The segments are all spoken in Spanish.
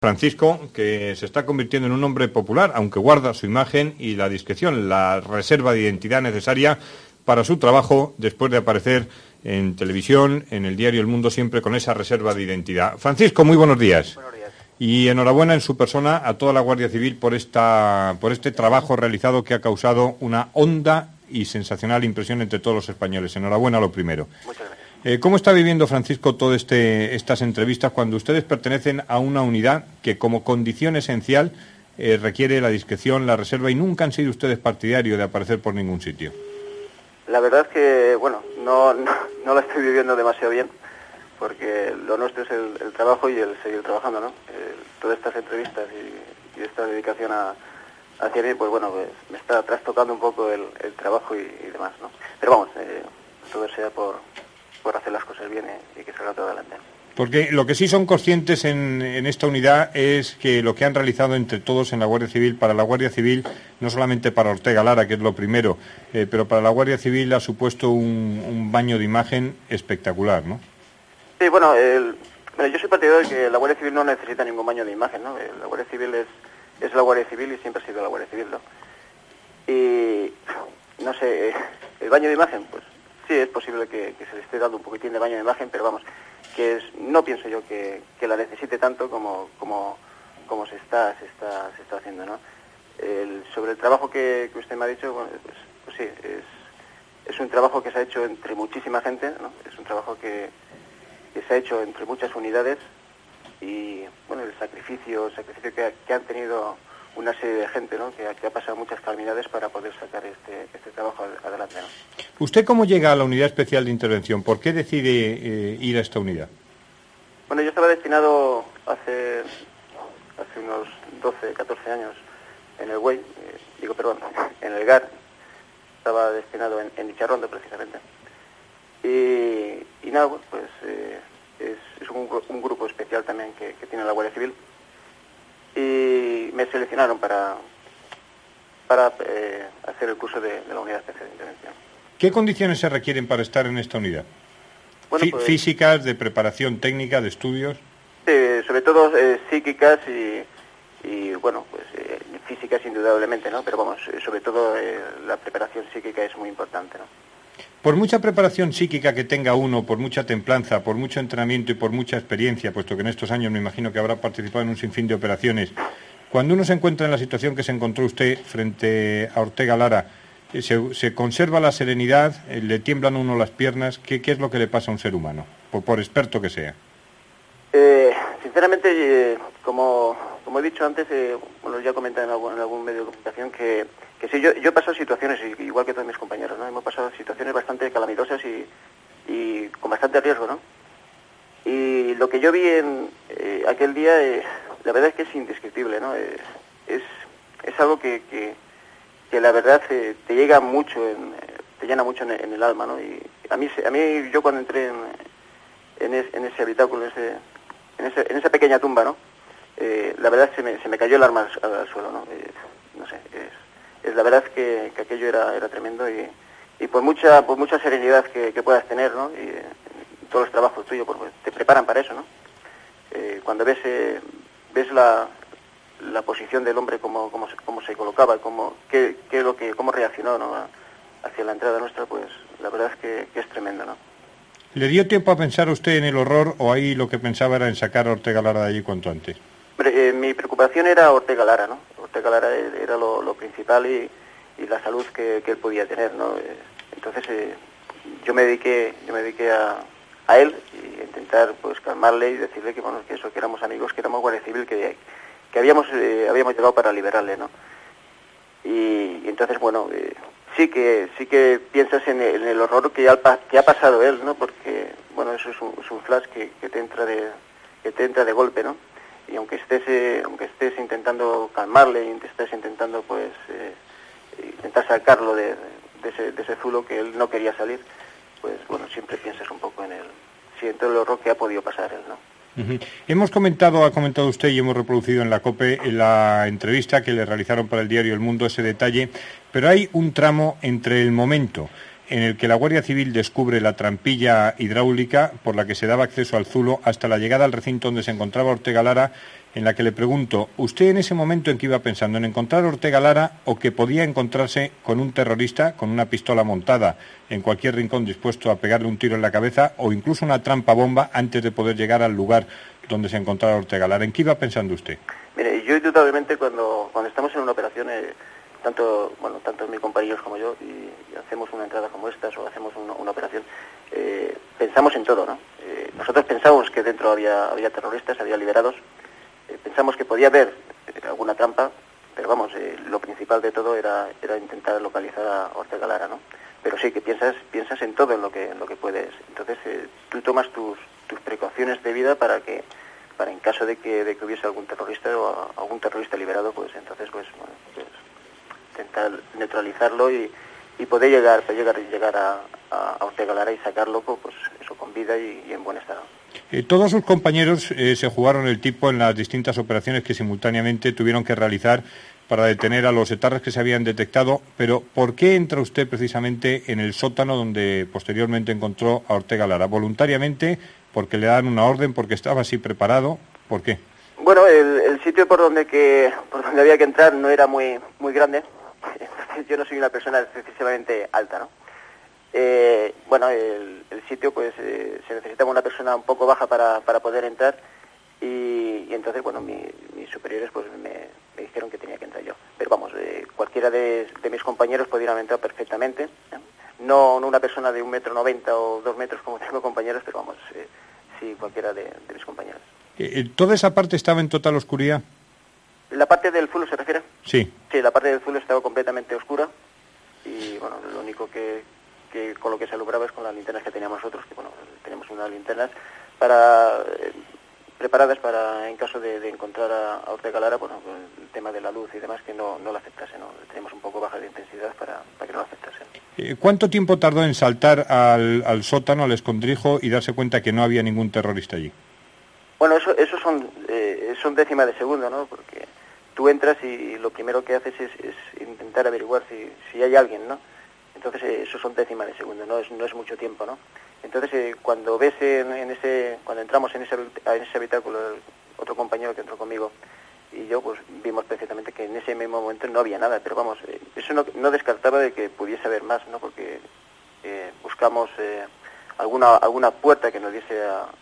Francisco, que se está convirtiendo en un hombre popular, aunque guarda su imagen y la discreción, la reserva de identidad necesaria para su trabajo después de aparecer en televisión, en el diario El Mundo, siempre con esa reserva de identidad. Francisco, muy buenos días. Buenos días. Y enhorabuena en su persona a toda la Guardia Civil por este trabajo realizado que ha causado una honda y sensacional impresión entre todos los españoles. Enhorabuena lo primero. Muchas gracias. ¿Cómo está viviendo, Francisco, todas estas entrevistas cuando ustedes pertenecen a una unidad que como condición esencial requiere la discreción, la reserva, y nunca han sido ustedes partidarios de aparecer por ningún sitio? La verdad es que, bueno, no la estoy viviendo demasiado bien, porque lo nuestro es el trabajo y el seguir trabajando, ¿no? Todas estas entrevistas y esta dedicación hacia mí, pues bueno, pues me está trastocando un poco el trabajo y demás, ¿no? Pero vamos, todo sea por hacer las cosas bien y que salga todo adelante. Porque lo que sí son conscientes en esta unidad es que lo que han realizado entre todos en la Guardia Civil, para la Guardia Civil, no solamente para Ortega Lara, que es lo primero, pero para la Guardia Civil ha supuesto un baño de imagen espectacular, ¿no? Sí, bueno, yo soy partidario de que la Guardia Civil no necesita ningún baño de imagen, ¿no? La Guardia Civil es la Guardia Civil y siempre ha sido la Guardia Civil, ¿no? Y, no sé, el baño de imagen, pues sí, es posible que se le esté dando un poquitín de baño de imagen, pero vamos, no pienso yo que la necesite tanto como se está haciendo, ¿no? Sobre el trabajo que usted me ha dicho, bueno, pues sí, es un trabajo que se ha hecho entre muchísima gente, ¿no? Es un trabajo que se ha hecho entre muchas unidades y, bueno, el sacrificio que han tenido una serie de gente, ¿no? que ha pasado muchas calamidades para poder sacar este trabajo adelante, ¿no? ¿Usted cómo llega a la Unidad Especial de Intervención? ¿Por qué decide ir a esta unidad? Bueno, yo estaba destinado hace unos 12, 14 años en el GUEI, en el GAR, estaba destinado en Icharrondo precisamente. Y nada, pues es un grupo especial también que tiene la Guardia Civil, y me seleccionaron para hacer el curso de la Unidad Especial de Intervención. ¿Qué condiciones se requieren para estar en esta unidad? Bueno, pues, ¿físicas, de preparación técnica, de estudios? Sobre todo psíquicas y bueno, pues físicas indudablemente, ¿no? Pero vamos, sobre todo la preparación psíquica es muy importante, ¿no? Por mucha preparación psíquica que tenga uno, por mucha templanza, por mucho entrenamiento y por mucha experiencia, puesto que en estos años me imagino que habrá participado en un sinfín de operaciones, cuando uno se encuentra en la situación que se encontró usted frente a Ortega Lara, ¿se conserva la serenidad? ¿Le tiemblan a uno las piernas? ¿Qué es lo que le pasa a un ser humano, por experto que sea? Sinceramente, como he dicho antes, bueno, ya comenté en algún medio de comunicación que sí, yo he pasado situaciones, igual que todos mis compañeros, ¿no? Hemos pasado situaciones bastante calamitosas y con bastante riesgo, ¿no? Y lo que yo vi en aquel día, la verdad es que es indescriptible, ¿no? Es algo que la verdad te llega mucho, te llena mucho en el alma, ¿no? Y a mí yo cuando entré en ese habitáculo, en esa pequeña tumba, ¿no? La verdad se me cayó el alma al suelo, ¿no? No sé, la verdad es que aquello era tremendo y por mucha serenidad que puedas tener, ¿no? Y todos los trabajos tuyos pues, te preparan para eso, ¿no? Cuando ves la posición del hombre, cómo se colocaba, cómo reaccionó, ¿no? Hacia la entrada nuestra, pues la verdad es que es tremendo, ¿no? ¿Le dio tiempo a pensar usted en el horror o ahí lo que pensaba era en sacar a Ortega Lara de allí cuanto antes? Mi preocupación era Ortega Lara, ¿no? Ortega Lara era lo principal y la salud que él podía tener, ¿no? Entonces yo me dediqué a él y a intentar pues calmarle y decirle que bueno, que éramos amigos, que éramos Guardia Civil, que habíamos llegado para liberarle, ¿no? Y entonces bueno, sí que piensas en el horror que ha pasado él, ¿no? Porque bueno, eso es un flash que te entra de golpe, ¿no? Y aunque estés intentando calmarle y estés intentando pues intentar sacarlo de ese zulo que él no quería salir, pues bueno, siempre piensas un poco en todo el horror que ha podido pasar él, ¿no? Ha comentado usted y hemos reproducido en la COPE en la entrevista que le realizaron para el diario El Mundo ese detalle, pero hay un tramo entre el momento en el que la Guardia Civil descubre la trampilla hidráulica por la que se daba acceso al zulo hasta la llegada al recinto donde se encontraba Ortega Lara, en la que le pregunto, ¿usted en ese momento en qué iba pensando? ¿En encontrar a Ortega Lara o que podía encontrarse con un terrorista con una pistola montada en cualquier rincón dispuesto a pegarle un tiro en la cabeza o incluso una trampa bomba antes de poder llegar al lugar donde se encontrara Ortega Lara? ¿En qué iba pensando usted? Mire, yo indudablemente cuando estamos en una operación, tanto mis compañeros como yo, y hacemos una entrada como estas o hacemos una operación, pensamos en todo, ¿no? Nosotros pensamos que dentro había terroristas, había liberados, pensamos que podía haber alguna trampa, pero vamos, lo principal de todo era intentar localizar a Ortega Lara, ¿no? Pero sí que piensas en todo en lo que puedes. Entonces tú tomas tus precauciones de vida para en caso de que hubiese algún terrorista o algún terrorista liberado, pues entonces pues intentar neutralizarlo y poder llegar a Ortega Lara y sacarlo pues eso con vida y en buen estado. Todos sus compañeros se jugaron el tipo en las distintas operaciones que simultáneamente tuvieron que realizar para detener a los etarras que se habían detectado, pero ¿por qué entra usted precisamente en el sótano donde posteriormente encontró a Ortega Lara? ¿Voluntariamente? ¿Porque le dan una orden? ¿Porque estaba así preparado? ¿Por qué? Bueno, el sitio por donde había que entrar no era muy grande. Yo no soy una persona excesivamente alta, ¿no? Bueno, el sitio pues se necesitaba una persona un poco baja para poder entrar y entonces, bueno, mis superiores pues me dijeron que tenía que entrar yo. Pero vamos, cualquiera de mis compañeros podían entrar perfectamente, ¿eh? No una persona de 1,90 m o 2 metros como tengo compañeros, pero vamos, sí, cualquiera de mis compañeros. ¿Toda esa parte estaba en total oscuridad? ¿La parte del zulo se refiere? Sí. Sí, la parte del zulo estaba completamente oscura y, bueno, lo único que con lo que se alumbraba es con las linternas que teníamos nosotros, que, bueno, tenemos unas linternas preparadas para, en caso de encontrar a Ortega Lara, bueno, el tema de la luz y demás, que no la afectase, ¿no? Tenemos un poco baja de intensidad para que no la afectase. ¿Cuánto tiempo tardó en saltar al sótano, al escondrijo, y darse cuenta que no había ningún terrorista allí? Bueno, eso son décimas de segundo, ¿no? Porque tú entras y lo primero que haces es intentar averiguar si hay alguien, ¿no? Entonces eso son décimas de segundo, no es mucho tiempo, ¿no? Entonces cuando ves cuando entramos en ese habitáculo, otro compañero que entró conmigo y yo, pues vimos perfectamente que en ese mismo momento no había nada, pero vamos, eso no descartaba de que pudiese haber más, ¿no? Porque buscamos alguna puerta que nos diese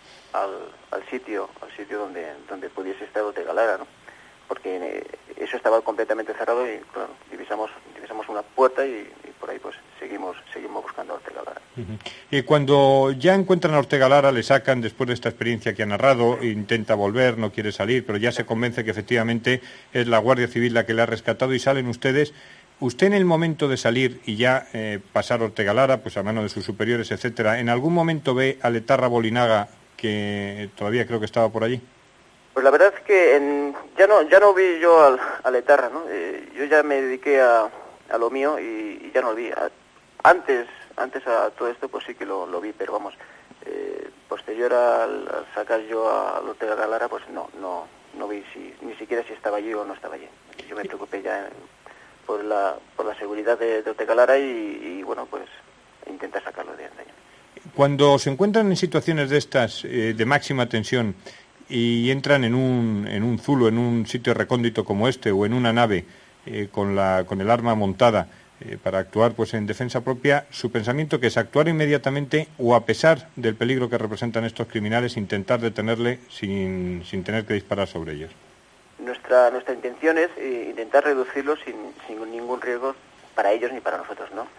al sitio donde pudiese estar Ortega Lara, ¿no? Porque eso estaba completamente cerrado y, claro, divisamos una puerta y por ahí pues seguimos buscando a Ortega Lara. Y cuando ya encuentran a Ortega Lara, le sacan, después de esta experiencia que ha narrado, intenta volver, no quiere salir, pero ya se convence que efectivamente es la Guardia Civil la que le ha rescatado y salen ustedes. Usted en el momento de salir y ya pasar Ortega Lara, pues a mano de sus superiores, etcétera, ¿en algún momento ve al etarra Bolinaga, que todavía creo que estaba por allí? Pues la verdad es que ya no vi yo al etarra, ¿no? Yo ya me dediqué a lo mío y ya no lo vi. Antes a todo esto pues sí que lo vi, pero vamos, posterior al sacar yo a Ortega Lara, pues no vi ni siquiera si estaba allí o no estaba allí. Yo me preocupé ya por la seguridad de Ortega Lara y bueno, pues intenté sacarlo de allí. Cuando se encuentran en situaciones de estas de máxima tensión y entran en un zulo, en un sitio recóndito como este, o en una nave con el arma montada para actuar pues en defensa propia, su pensamiento que es actuar inmediatamente o, a pesar del peligro que representan estos criminales, intentar detenerle sin tener que disparar sobre ellos. Nuestra intención es intentar reducirlo sin ningún riesgo para ellos ni para nosotros, ¿no?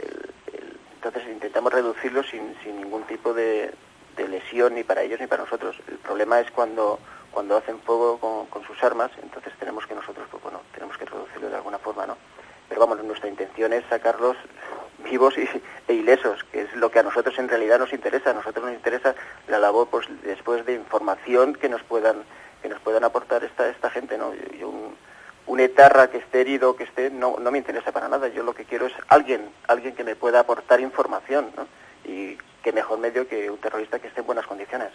Entonces intentamos reducirlo sin ningún tipo de lesión ni para ellos ni para nosotros. El problema es cuando hacen fuego con sus armas, entonces tenemos que nosotros, pues bueno, tenemos que reducirlo de alguna forma, ¿no? Pero vamos, nuestra intención es sacarlos vivos e ilesos, que es lo que a nosotros en realidad nos interesa. A nosotros nos interesa la labor, pues, después de información que nos puedan aportar esta gente, ¿no? Un etarra que esté herido, no me interesa para nada. Yo lo que quiero es alguien que me pueda aportar información, ¿no? Y qué mejor medio que un terrorista que esté en buenas condiciones.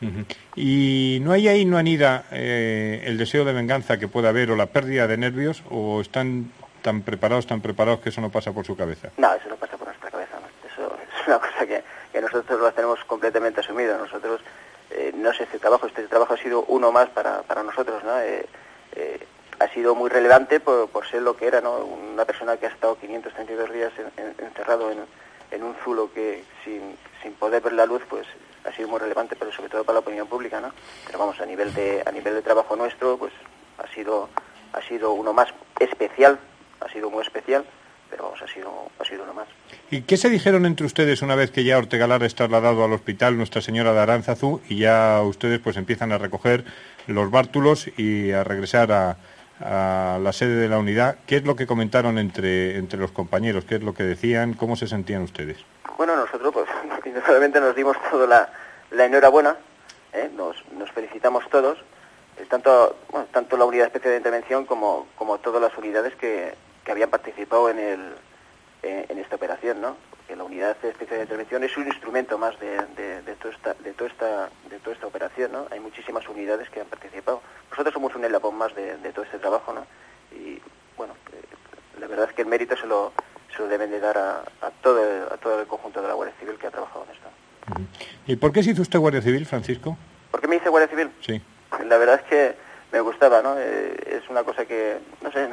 ¿Y no hay ahí, no anida el deseo de venganza que pueda haber o la pérdida de nervios, o están tan preparados que eso no pasa por su cabeza? No, eso no pasa por nuestra cabeza, ¿no? Eso es una cosa que nosotros la tenemos completamente asumida. Nosotros no es este trabajo ha sido uno más para nosotros, ¿no? Ha sido muy relevante por ser lo que era, ¿no? Una persona que ha estado 532 días encerrado en un zulo que sin poder ver la luz, pues ha sido muy relevante, pero sobre todo para la opinión pública, ¿no? Pero vamos, a nivel de trabajo nuestro, pues ha sido uno más especial, ha sido muy especial, pero vamos, ha sido uno más. ¿Y qué se dijeron entre ustedes una vez que ya Ortegalar es trasladado al hospital Nuestra Señora de Aránzazu y ya ustedes pues empiezan a recoger los bártulos y a regresar a la sede de la unidad? ¿Qué es lo que comentaron entre los compañeros? ¿Qué es lo que decían? ¿Cómo se sentían ustedes? Bueno, nosotros pues indudablemente nos dimos toda la enhorabuena, nos felicitamos todos, tanto la unidad especial de intervención como todas las unidades que habían participado en esta operación, ¿no? Porque la unidad especial de intervención es un instrumento más de toda esta operación, ¿no? Hay muchísimas unidades que han participado. Nosotros somos un eslabón más de todo este trabajo, ¿no? Y bueno, la verdad es que el mérito se lo deben de dar a todo el conjunto de la Guardia Civil que ha trabajado en esto. ¿Y por qué se hizo usted Guardia Civil, Francisco? ¿Por qué me hice Guardia Civil? Sí. La verdad es que me gustaba, ¿no? Es una cosa que, no sé,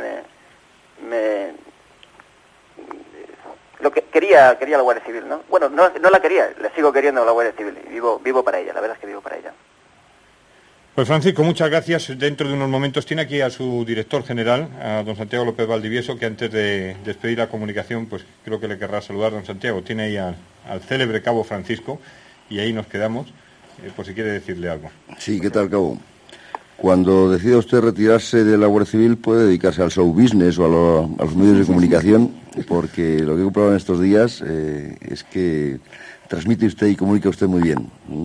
lo que quería la Guardia Civil, ¿no? Bueno, no la quería, la sigo queriendo la Guardia Civil y vivo para ella, la verdad es que vivo para ella. Pues Francisco, muchas gracias. Dentro de unos momentos tiene aquí a su director general, a don Santiago López Valdivieso, que antes de despedir la comunicación, pues creo que le querrá saludar. Don Santiago, tiene ahí al célebre Cabo Francisco y ahí nos quedamos, por si quiere decirle algo. Sí, ¿qué tal, Cabo? Cuando decida usted retirarse de la Guardia Civil puede dedicarse al show business o a los medios de comunicación, porque lo que he comprobado en estos días es que transmite usted y comunica usted muy bien.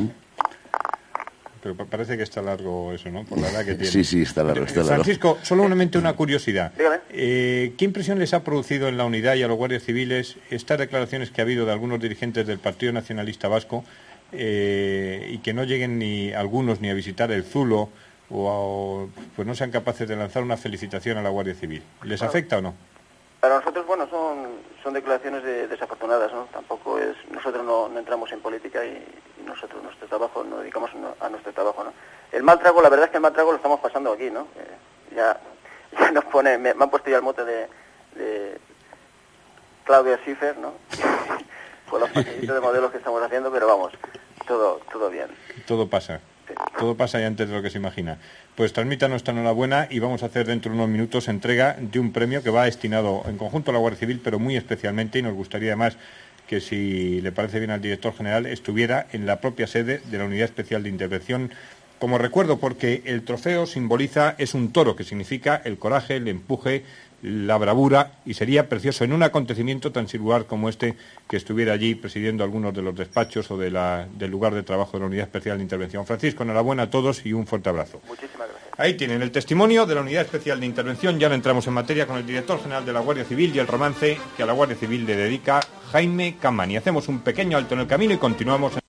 Pero parece que está largo eso, ¿no? Por la edad que tiene. Sí, está largo. Francisco, solamente una curiosidad. Dígame. ¿Qué impresión les ha producido en la unidad y a los guardias civiles estas declaraciones que ha habido de algunos dirigentes del Partido Nacionalista Vasco y que no lleguen ni algunos ni a visitar el Zulo o pues no sean capaces de lanzar una felicitación a la Guardia Civil? ¿Les afecta o no? Para nosotros, bueno, son declaraciones desafortunadas, ¿no? Tampoco es... Nosotros no entramos en política y nosotros nuestro trabajo nos dedicamos a nuestro trabajo, ¿no? El mal trago, la verdad es que el mal trago lo estamos pasando aquí, ¿no? Ya nos pone... Me han puesto ya el mote de Claudia Schiffer, ¿no? Con los paseitos de modelos que estamos haciendo, pero vamos, todo bien. Todo pasa. Sí. Todo pasa ya antes de lo que se imagina. Pues transmita nuestra enhorabuena y vamos a hacer dentro de unos minutos entrega de un premio que va destinado en conjunto a la Guardia Civil, pero muy especialmente, y nos gustaría además que, si le parece bien al director general, estuviera en la propia sede de la Unidad Especial de Intervención como recuerdo, porque el trofeo es un toro, que significa el coraje, el empuje, la bravura, y sería precioso en un acontecimiento tan singular como este que estuviera allí presidiendo algunos de los despachos o del lugar de trabajo de la Unidad Especial de Intervención. Francisco, enhorabuena a todos y un fuerte abrazo. Muchísimas gracias. Ahí tienen el testimonio de la Unidad Especial de Intervención. Ya no entramos en materia con el director general de la Guardia Civil y el romance que a la Guardia Civil le dedica Jaime Camani. Hacemos un pequeño alto en el camino y continuamos.